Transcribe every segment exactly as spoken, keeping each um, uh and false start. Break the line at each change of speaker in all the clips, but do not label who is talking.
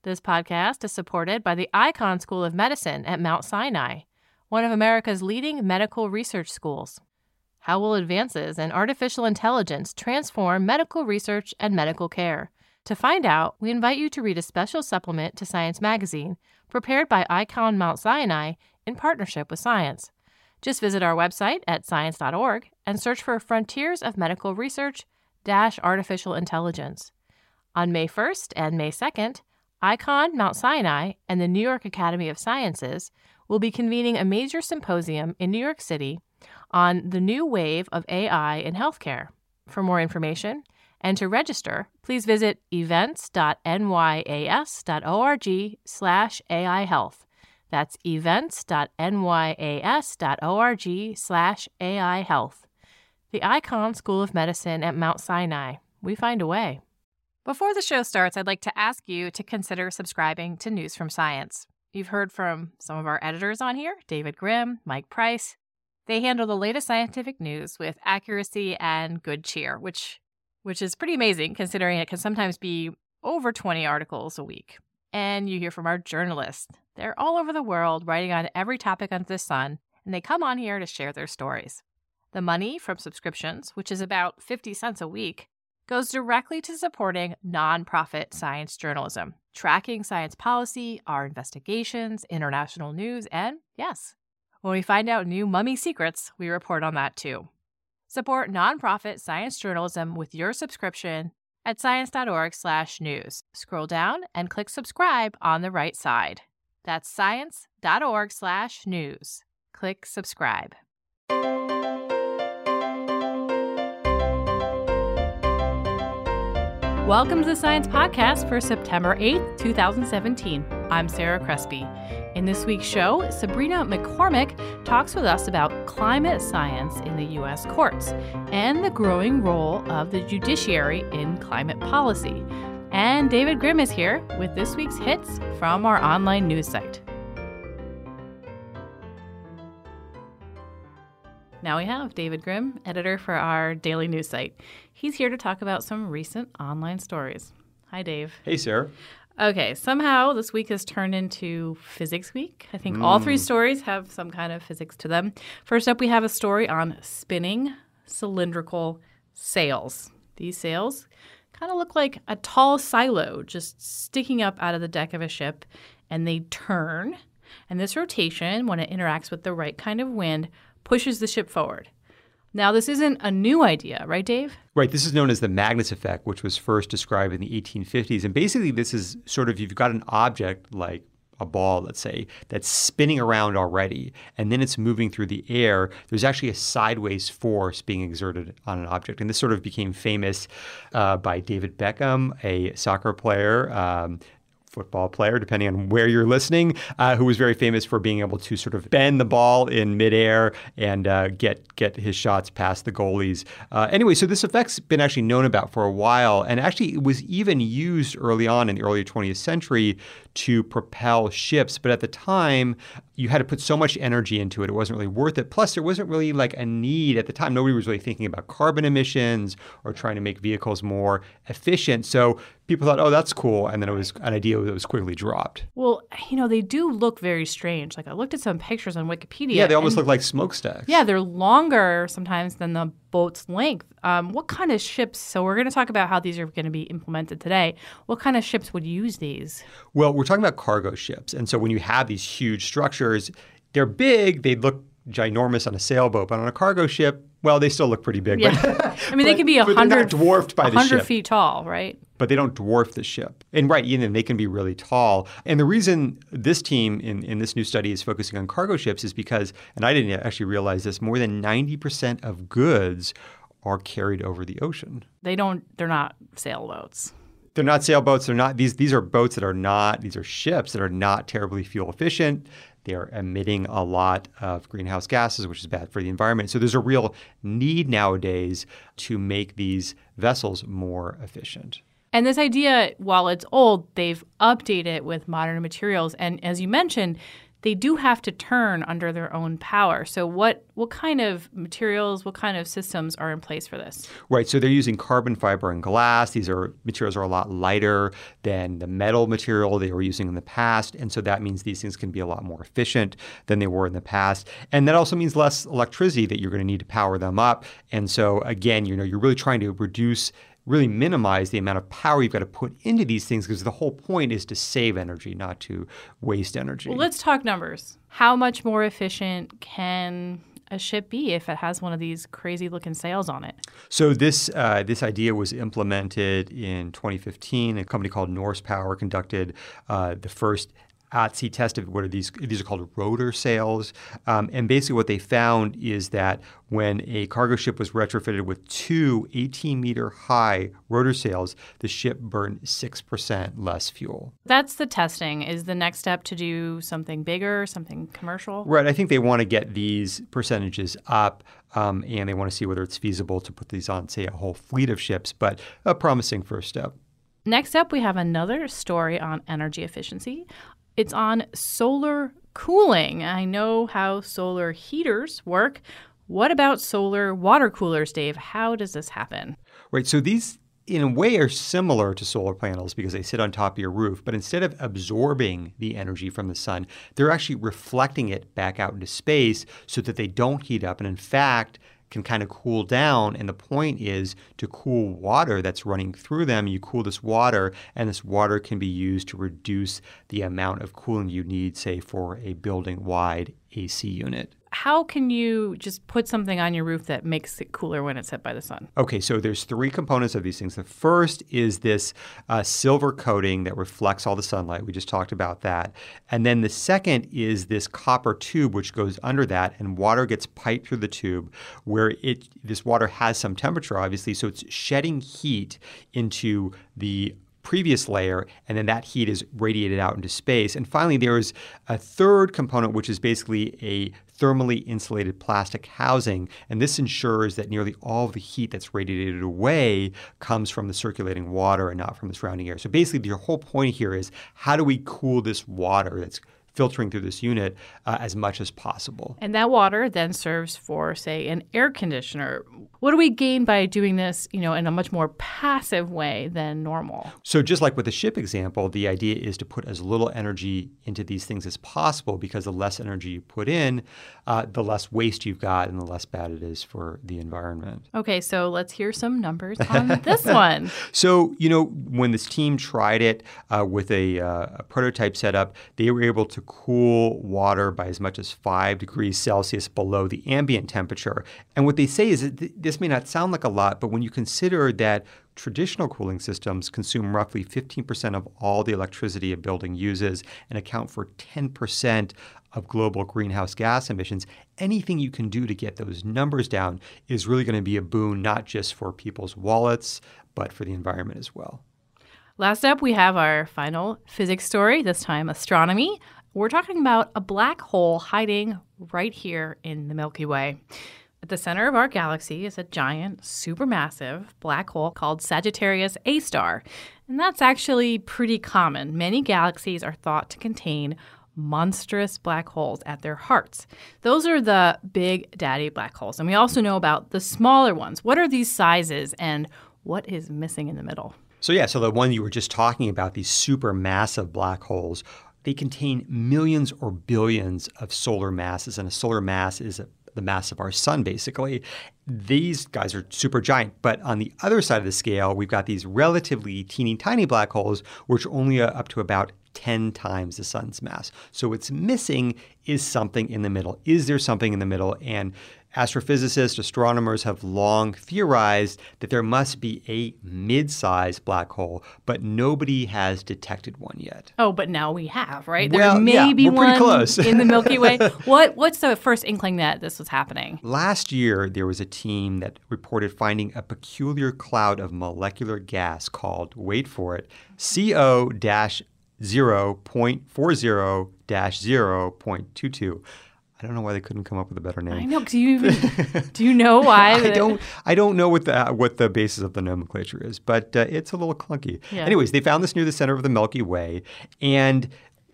This podcast is supported by the Icahn School of Medicine at Mount Sinai, one of America's leading medical research schools. How will advances in artificial intelligence transform medical research and medical care? To find out, we invite you to read a special supplement to Science Magazine, prepared by Icahn Mount Sinai in partnership with Science. Just visit our website at science dot org and search for Frontiers of Medical Research dash Artificial Intelligence. On May first and May second, Icahn Mount Sinai and the New York Academy of Sciences will be convening a major symposium in New York City on the new wave of A I in healthcare. For more information and to register, please visit events dot n y a s dot org slash A I health. That's events dot n y a s dot org slash A I health. The Icahn School of Medicine at Mount Sinai. We find a way. Before the show starts, I'd like to ask you to consider subscribing to News from Science. You've heard from some of our editors on here, David Grimm, Mike Price. They handle the latest scientific news with accuracy and good cheer, which which is pretty amazing considering it can sometimes be over twenty articles a week. And you hear from our journalists. They're all over the world writing on every topic under the sun, and they come on here to share their stories. The money from subscriptions, which is about fifty cents a week, goes directly to supporting nonprofit science journalism, tracking science policy, our investigations, international news, and, yes, when we find out new mummy secrets, we report on that too. Support nonprofit science journalism with your subscription at science dot org slash news. Scroll down and click subscribe on the right side. That's science dot org slash news. Click subscribe. Welcome to the Science Podcast for September eighth, twenty seventeen. I'm Sarah Crespi. In this week's show, Sabrina McCormick talks with us about climate science in the U S courts and the growing role of the judiciary in climate policy. And David Grimm is here with this week's hits from our online news site. Now we have David Grimm, editor for our daily news site. He's here to talk about some recent online stories. Hi, Dave.
Hey, Sarah.
Okay, somehow this week has turned into Physics Week. I think mm. all three stories have some kind of physics to them. First up, we have a story on spinning cylindrical sails. These sails kind of look like a tall silo just sticking up out of the deck of a ship, and they turn. And this rotation, when it interacts with the right kind of wind, pushes the ship forward. Now, this isn't a new idea, right, Dave?
Right. This is known as the Magnus effect, which was first described in the eighteen fifties. And basically, this is sort of you've got an object like a ball, let's say, that's spinning around already, and then it's moving through the air. There's actually a sideways force being exerted on an object. And this sort of became famous uh, by David Beckham, a soccer player, um, football player, depending on where you're listening, uh, who was very famous for being able to sort of bend the ball in midair and uh, get get his shots past the goalies. Uh, anyway, so this effect's been actually known about for a while, and actually it was even used early on in the early twentieth century to propel ships. But at the time, you had to put so much energy into it, it wasn't really worth it. Plus, there wasn't really like a need at the time. Nobody was really thinking about carbon emissions or trying to make vehicles more efficient. So people thought, oh, that's cool. And then it was an idea that was quickly dropped.
Well, you know, they do look very strange. Like I looked at some pictures on Wikipedia.
Yeah, they almost look like smokestacks.
Yeah, they're longer sometimes than the boat's length. Um, what kind of ships? So we're going to talk about how these are going to be implemented today. What kind of ships would use these?
Well, we're talking about cargo ships. And so when you have these huge structures, they're big. They look ginormous on a sailboat, but on a cargo ship, well, they still look pretty big.
Yeah.
But,
I mean, they can be a hundred
dwarfed by the ship.
one hundred feet tall, right?
But they don't dwarf the ship. And right, Ian, they can be really tall. And the reason this team in, in this new study is focusing on cargo ships is because, and I didn't actually realize this, more than ninety percent of goods are carried over the ocean.
They don't, they're not sailboats.
They're not sailboats. They're not, these, these are boats that are not, these are ships that are not terribly fuel efficient. They're emitting a lot of greenhouse gases, which is bad for the environment. So there's a real need nowadays to make these vessels more efficient.
And this idea, while it's old, they've updated it with modern materials. And as you mentioned,
they do have to turn under their own power. So what what kind of materials, what kind of systems are in place for this?
Right. So they're using carbon fiber and glass. These are materials are a lot lighter than the metal material they were using in the past. And so that means these things can be a lot more efficient than they were in the past. And that also means less electricity that you're going to need to power them up. And so again, you know, you're really trying to reduce really minimize the amount of power you've got to put into these things because the whole point is to save energy, not to waste energy.
Well, let's talk numbers. How much more efficient can a ship be if it has one of these crazy-looking sails on it?
So this uh, this idea was implemented in twenty fifteen. A company called Norse Power conducted uh, the first at-sea test of what are these? These are called rotor sails. Um, and basically what they found is that when a cargo ship was retrofitted with two eighteen-meter high rotor sails, the ship burned six percent less fuel.
That's the testing. Is the next step to do something bigger, something commercial?
Right. I think they want to get these percentages up, um, and they want to see whether it's feasible to put these on, say, a whole fleet of ships, but a promising first step.
Next up, we have another story on energy efficiency. It's on solar cooling. I know how solar heaters work. What about solar water coolers, Dave? How does this happen?
Right. So these, in a way, are similar to solar panels because they sit on top of your roof. But instead of absorbing the energy from the sun, they're actually reflecting it back out into space so that they don't heat up. And in fact, can kind of cool down. And the point is to cool water that's running through them. You cool this water, and this water can be used to reduce the amount of cooling you need, say, for a building-wide A C unit.
How can you just put something on your roof that makes it cooler when it's hit by the sun?
Okay, so there's three components of these things. The first is this uh, silver coating that reflects all the sunlight. We just talked about that. And then the second is this copper tube which goes under that, and water gets piped through the tube where it this water has some temperature, obviously, so it's shedding heat into the previous layer, and then that heat is radiated out into space. And finally, there is a third component, which is basically a thermally insulated plastic housing. And this ensures that nearly all of the heat that's radiated away comes from the circulating water and not from the surrounding air. So basically, your whole point here is how do we cool this water that's filtering through this unit uh, as much as possible.
And that water then serves for, say, an air conditioner. What do we gain by doing this, you know, in a much more passive way than normal?
So just like with the ship example, the idea is to put as little energy into these things as possible because the less energy you put in, uh, the less waste you've got and the less bad it is for the environment.
Okay, so let's hear some numbers on this one.
So, you know, when this team tried it uh, with a, uh, a prototype setup, they were able to cool water by as much as five degrees Celsius below the ambient temperature. And what they say is that th- this may not sound like a lot, but when you consider that traditional cooling systems consume roughly fifteen percent of all the electricity a building uses and account for ten percent of global greenhouse gas emissions, anything you can do to get those numbers down is really going to be a boon, not just for people's wallets, but for the environment as well.
Last up, we have our final physics story, this time astronomy. We're talking about a black hole hiding right here in the Milky Way. At the center of our galaxy is a giant, supermassive black hole called Sagittarius A star. And that's actually pretty common. Many galaxies are thought to contain monstrous black holes at their hearts. Those are the big daddy black holes. And we also know about the smaller ones. What are these sizes and what is missing in the middle?
So yeah, so the one you were just talking about, these supermassive black holes, they contain millions or billions of solar masses, and a solar mass is a, the mass of our sun, basically. These guys are super giant, but on the other side of the scale, we've got these relatively teeny tiny black holes, which are only up to about ten times the sun's mass. So what's missing is something in the middle. Is there something in the middle? And astrophysicists, astronomers have long theorized that there must be a mid-sized black hole, but nobody has detected one yet.
Oh, but now we have, right?
Well,
there may
yeah,
be
we're pretty
one
close.
in the Milky Way. What What's the first inkling that this was happening?
Last year, there was a team that reported finding a peculiar cloud of molecular gas called, wait for it, C O zero point four zero dash zero point two two. I don't know why they couldn't come up with a better name.
I know. Do you even, do you know why?
I don't. I don't know what the what the basis of the nomenclature is, but uh, it's a little clunky.
Yeah.
Anyways, they found this near the center of the Milky Way, and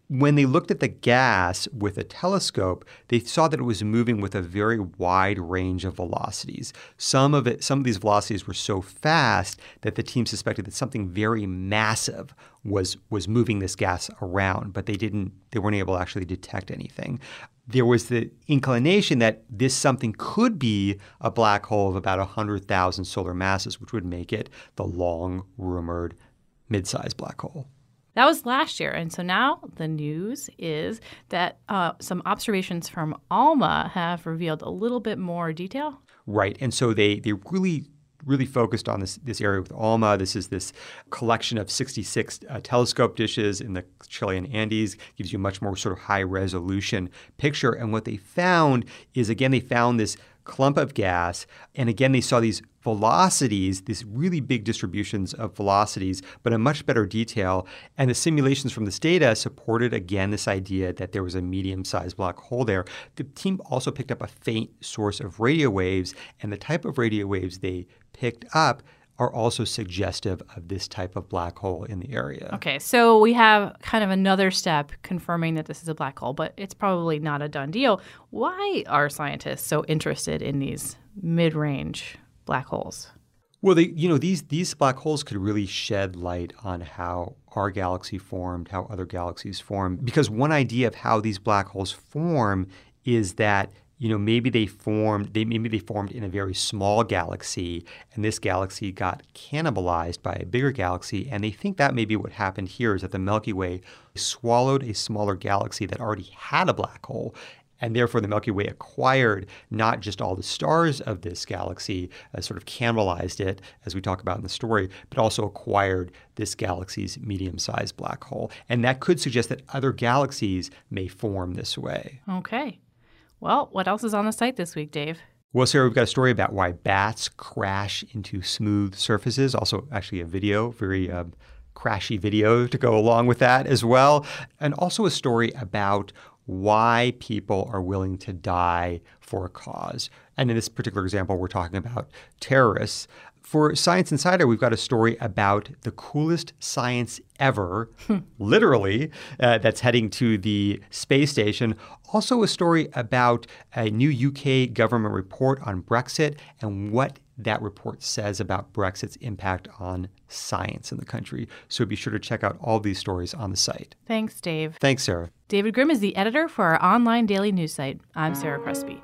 when they looked at the gas with a telescope, they saw that it was moving with a very wide range of velocities. Some of it, some of these velocities were so fast that the team suspected that something very massive was was moving this gas around, but they didn't they weren't able to actually detect anything. There was the inclination that this something could be a black hole of about one hundred thousand solar masses, which would make it the long-rumored mid-sized black hole.
That was last year. And so now the news is that uh, some observations from ALMA have revealed a little bit more detail.
Right. And so they, they really really focused on this this area with ALMA. This is this collection of sixty-six uh, telescope dishes in the Chilean Andes. Gives you a much more sort of high-resolution picture. And what they found is, again, they found this clump of gas. And again, they saw these velocities, these really big distributions of velocities, but in much better detail. And the simulations from this data supported, again, this idea that there was a medium-sized black hole there. The team also picked up a faint source of radio waves, and the type of radio waves they picked up are also suggestive of this type of black hole in the area.
Okay, so we have kind of another step confirming that this is a black hole, but it's probably not a done deal. Why are scientists so interested in these mid-range black holes?
Well, they, you know, these these black holes could really shed light on how our galaxy formed, how other galaxies form. Because one idea of how these black holes form is that, you know, maybe they formed they maybe they formed in a very small galaxy, and this galaxy got cannibalized by a bigger galaxy. And they think that maybe what happened here is that the Milky Way swallowed a smaller galaxy that already had a black hole. And therefore, the Milky Way acquired not just all the stars of this galaxy, uh, sort of cannibalized it, as we talk about in the story, but also acquired this galaxy's medium-sized black hole. And that could suggest that other galaxies may form this way.
Okay. Well, what else is on the site this week, Dave?
Well, Sarah, we've got a story about why bats crash into smooth surfaces. Also, actually, a video, very uh, crashy video to go along with that as well. And also a story about why people are willing to die for a cause. And in this particular example, we're talking about terrorists. For Science Insider, we've got a story about the coolest science ever, literally, uh, that's heading to the space station. Also a story about a new U K government report on Brexit and what that report says about Brexit's impact on science in the country. So be sure to check out all these stories on the site.
Thanks, Dave.
Thanks, Sarah.
David Grimm is the editor for our online daily news site. I'm Sarah Crespi.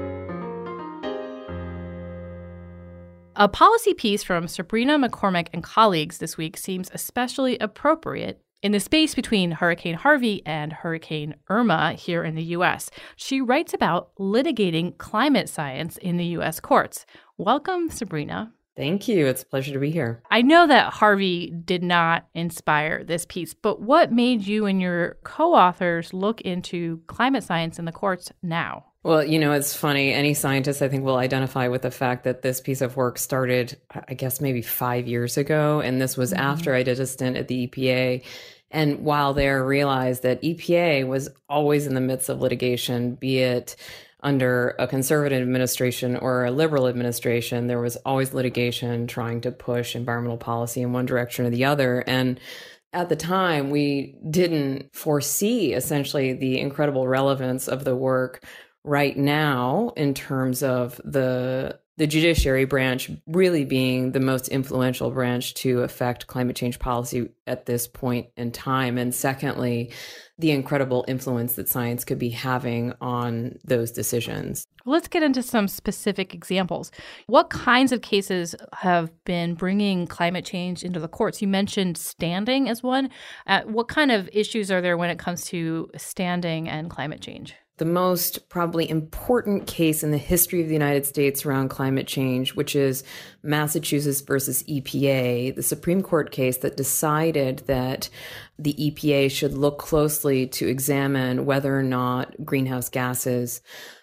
A policy piece from Sabrina McCormick and colleagues this week seems especially appropriate in the space between Hurricane Harvey and Hurricane Irma here in the U S. She writes about litigating climate science in the U S courts. Welcome, Sabrina.
Thank you. It's a pleasure to be here.
I know that Harvey did not inspire this piece, but what made you and your co-authors look into climate science in the courts now?
Well, you know, it's funny. Any scientist, I think, will identify with the fact that this piece of work started, I guess, maybe five years ago. And this was mm-hmm. after I did a stint at the E P A. And while there, realized that E P A was always in the midst of litigation, be it under a conservative administration or a liberal administration, there was always litigation trying to push environmental policy in one direction or the other. And at the time, we didn't foresee essentially the incredible relevance of the work right now in terms of the the judiciary branch really being the most influential branch to affect climate change policy at this point in time. And secondly, the incredible influence that science could be having on those decisions.
Let's get into some specific examples. What kinds of cases have been bringing climate change into the courts? You mentioned standing as one. Uh, what kind of issues are there when it comes to standing and climate change?
The most probably important case in the history of the United States around climate change, which is Massachusetts versus E P A, the Supreme Court case that decided that the E P A should look closely to examine whether or not greenhouse gases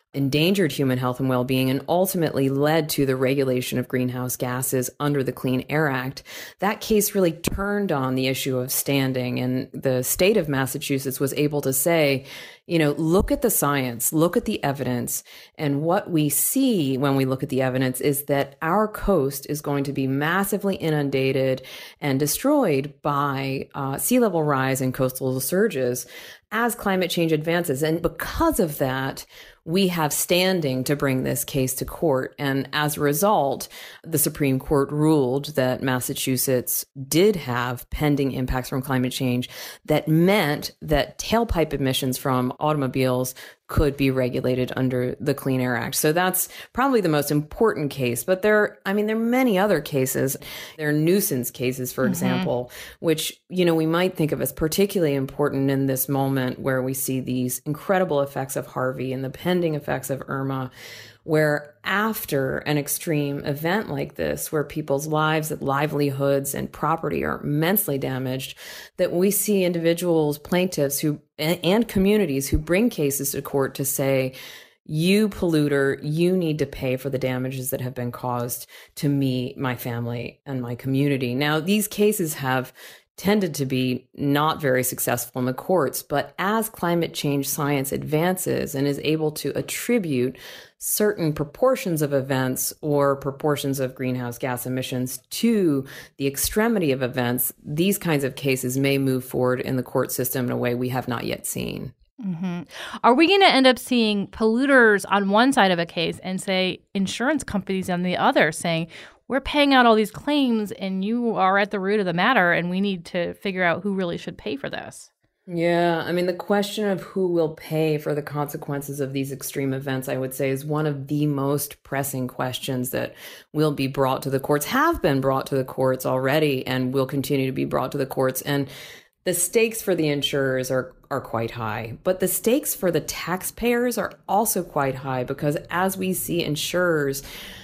endangered human health and well-being and ultimately led to the regulation of greenhouse gases under the Clean Air Act. That case really turned on the issue of standing, and the state of Massachusetts was able to say, you know, look at the science, look at the evidence. And what we see when we look at the evidence is that our coast is going to be massively inundated and destroyed by uh, sea level rise and coastal surges as climate change advances. And because of that, we have standing to bring this case to court. And as a result, the Supreme Court ruled that Massachusetts did have pending impacts from climate change that meant that tailpipe emissions from automobiles could be regulated under the Clean Air Act. So that's probably the most important case. But there, I mean, there are many other cases. There are nuisance cases, for mm-hmm. example, which, you know, we might think of as particularly important in this moment where we see these incredible effects of Harvey and the pending effects of Irma, where after an extreme event like this, where people's lives, livelihoods, and property are immensely damaged, that we see individuals, plaintiffs who and communities who bring cases to court to say, you polluter, you need to pay for the damages that have been caused to me, my family, and my community. Now, these cases have tended to be not very successful in the courts, but as climate change science advances and is able to attribute certain proportions of events or proportions of greenhouse gas emissions to the extremity of events, these kinds of cases may move forward in the court system in a way we have not yet seen.
Mm-hmm. Are we going to end up seeing polluters on one side of a case and, say, insurance companies on the other saying, we're paying out all these claims and you are at the root of the matter and we need to figure out who really should pay for this?
Yeah, I mean, the question of who will pay for the consequences of these extreme events, I would say, is one of the most pressing questions that will be brought to the courts, have been brought to the courts already, and will continue to be brought to the courts. And the stakes for the insurers are, are quite high, but the stakes for the taxpayers are also quite high, because as we see insurers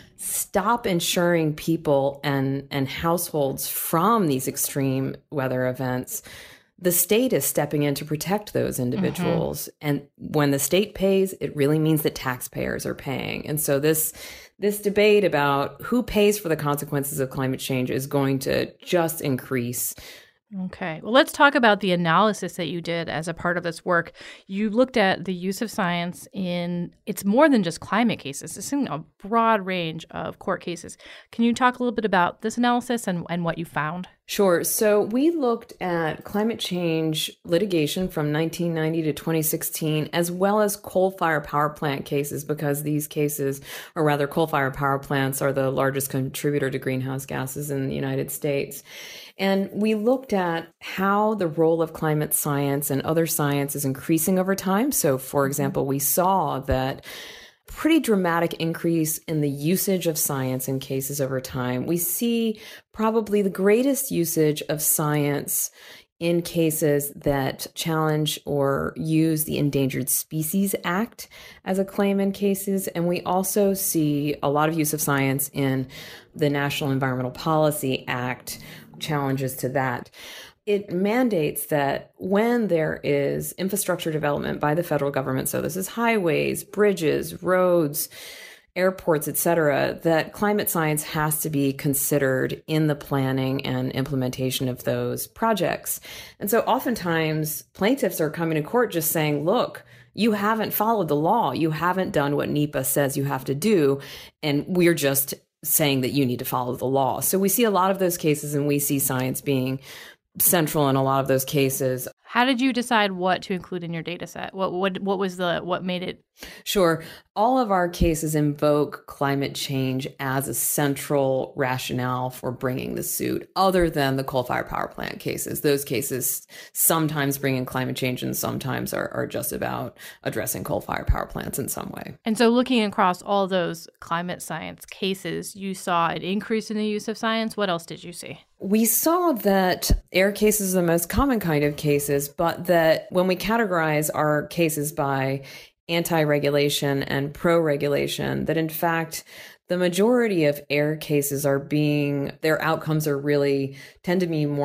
stop insuring people and, and households from these extreme weather events, the state is stepping in to protect those individuals. Mm-hmm. And when the state pays, it really means that taxpayers are paying. And so this this debate about who pays for the consequences of climate change is going to just increase.
Okay. Well, let's talk about the analysis that you did as a part of this work. You looked at the use of science in, it's more than just climate cases. It's in a broad range of court cases. Can you talk a little bit about this analysis and, and what you found?
Sure. So we looked at climate change litigation from nineteen ninety to twenty sixteen, as well as coal-fired power plant cases, because these cases, or rather coal-fired power plants, are the largest contributor to greenhouse gases in the United States. And we looked at how the role of climate science and other science is increasing over time. So, for example, we saw that pretty dramatic increase in the usage of science in cases over time. We see probably the greatest usage of science in cases that challenge or use the Endangered Species Act as a claim in cases. And we also see a lot of use of science in the National Environmental Policy Act, challenges to that. It mandates that when there is infrastructure development by the federal government, so this is highways, bridges, roads, airports, et cetera, that climate science has to be considered in the planning and implementation of those projects. And so oftentimes plaintiffs are coming to court just saying, look, you haven't followed the law. You haven't done what NEPA says you have to do. And we're just saying that you need to follow the law. So we see a lot of those cases, and we see science being central in a lot of those cases.
How did you decide what to include in your data set? What what what was the what made it?
Sure. All of our cases invoke climate change as a central rationale for bringing the suit, other than the coal-fired power plant cases. Those cases sometimes bring in climate change and sometimes are, are just about addressing coal-fired power plants in some way.
And so looking across all those climate science cases, you saw an increase in the use of science. What else did you see?
We saw that air cases are the most common kind of cases, but that when we categorize our cases by anti-regulation and pro-regulation, that in fact, the majority of air cases are being, their outcomes are really, tend to be more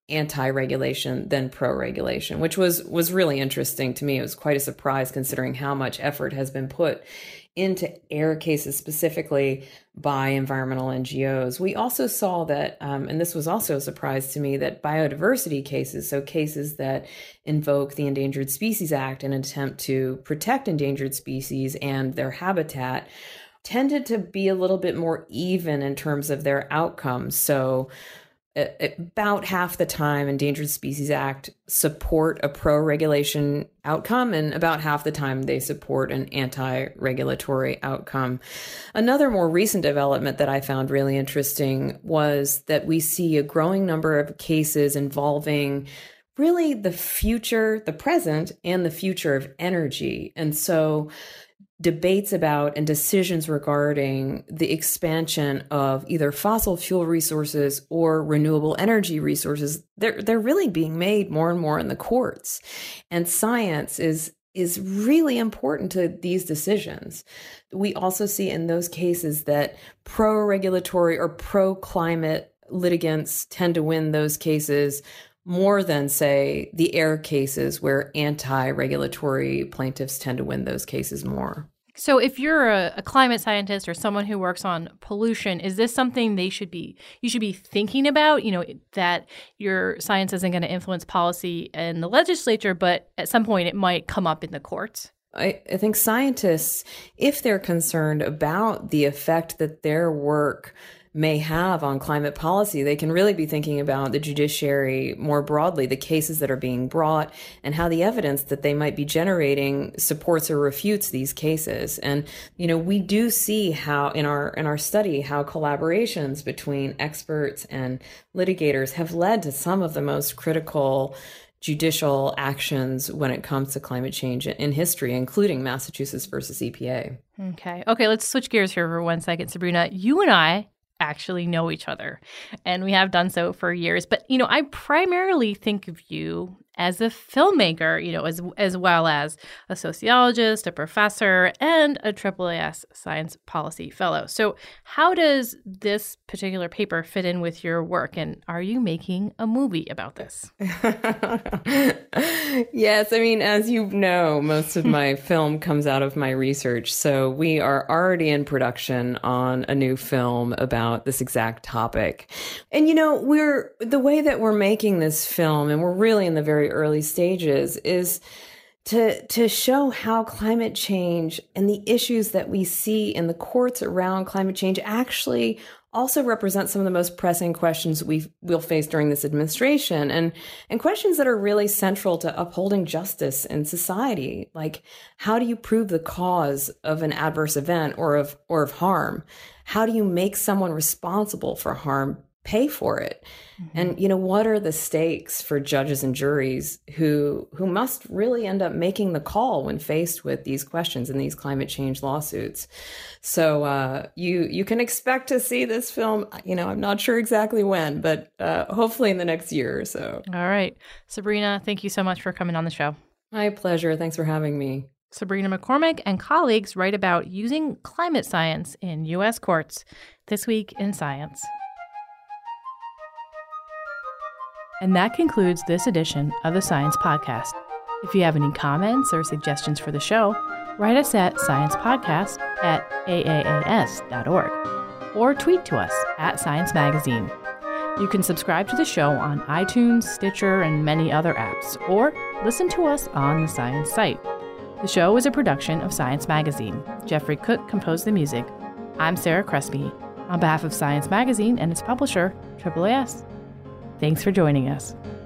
anti-regulation than pro-regulation, which was was really interesting to me. It was quite a surprise considering how much effort has been put into air cases specifically by environmental N G Os. We also saw that, um, and this was also a surprise to me, that biodiversity cases, so cases that invoke the Endangered Species Act in an attempt to protect endangered species and their habitat, tended to be a little bit more even in terms of their outcomes. So about half the time, Endangered Species Act support a pro-regulation outcome, and about half the time they support an anti-regulatory outcome. Another more recent development that I found really interesting was that we see a growing number of cases involving really the future, the present, and the future of energy. And so debates about and decisions regarding the expansion of either fossil fuel resources or renewable energy resources, they're they're really being made more and more in the courts. And science is is really important to these decisions. We also see in those cases that pro-regulatory or pro-climate litigants tend to win those cases more than, say, the air cases where anti-regulatory plaintiffs tend to win those cases more.
So if you're a, a climate scientist or someone who works on pollution, is this something they should be you should be thinking about, you know, that your science isn't going to influence policy in the legislature, but at some point it might come up in the courts?
I, I think scientists, if they're concerned about the effect that their work may have on climate policy, they can really be thinking about the judiciary more broadly, the cases that are being brought, and how the evidence that they might be generating supports or refutes these cases. And, you know, we do see how in our in our study how collaborations between experts and litigators have led to some of the most critical judicial actions when it comes to climate change in history, including Massachusetts versus E P A.
Okay. Okay, let's switch gears here for one second, Sabrina. You and I actually know each other, and we have done so for years. But, you know, I primarily think of you as a filmmaker, you know, as as well as a sociologist, a professor, and a triple A S science policy fellow. So how does this particular paper fit in with your work? And are you making a movie about this?
Yes. I mean, as you know, most of my film comes out of my research. So we are already in production on a new film about this exact topic. And, you know, we're the way that we're making this film, and we're really in the very early stages, is to to show how climate change and the issues that we see in the courts around climate change actually also represent some of the most pressing questions we will face during this administration, and and questions that are really central to upholding justice in society. Like, how do you prove the cause of an adverse event or of or of harm? How do you make someone responsible for harm pay for it? Mm-hmm. And, you know, what are the stakes for judges and juries who who must really end up making the call when faced with these questions in these climate change lawsuits? So uh, you you can expect to see this film, you know, I'm not sure exactly when, but uh, hopefully in the next year or so.
All right. Sabrina, thank you so much for coming on the show.
My pleasure. Thanks for having me.
Sabrina McCormick and colleagues write about using climate science in U S courts this week in Science. And that concludes this edition of the Science Podcast. If you have any comments or suggestions for the show, write us at sciencepodcast at a a a s dot org or tweet to us at Science Magazine. You can subscribe to the show on iTunes, Stitcher, and many other apps, or listen to us on the Science site. The show is a production of Science Magazine. Jeffrey Cook composed the music. I'm Sarah Crespi. On behalf of Science Magazine and its publisher, triple A S, thanks for joining us.